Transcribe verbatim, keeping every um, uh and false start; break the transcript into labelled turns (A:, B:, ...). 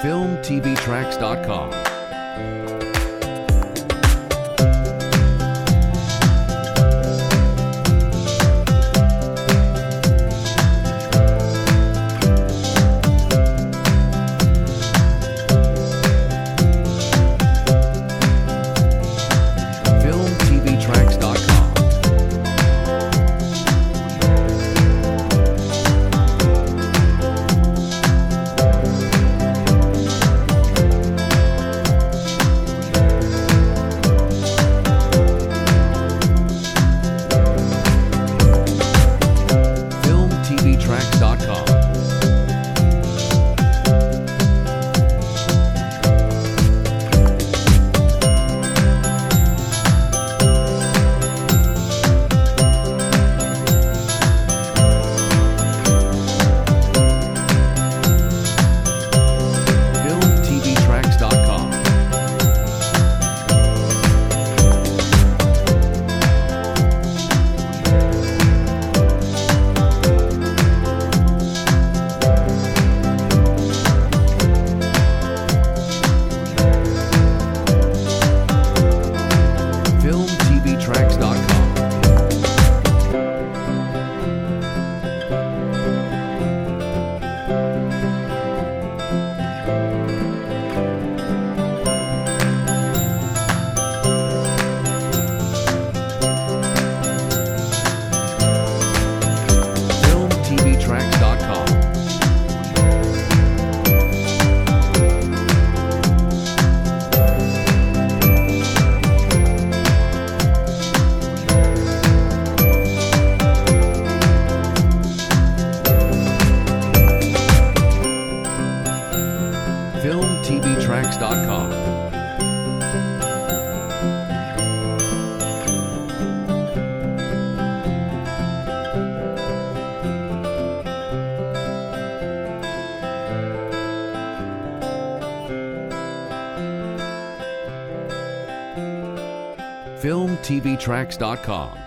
A: film t v tracks dot com. film t v tracks dot com. film t v tracks dot com. film t v tracks dot com. film t v tracks dot com. film t v tracks dot com. film t v tracks dot com. film t v tracks dot com.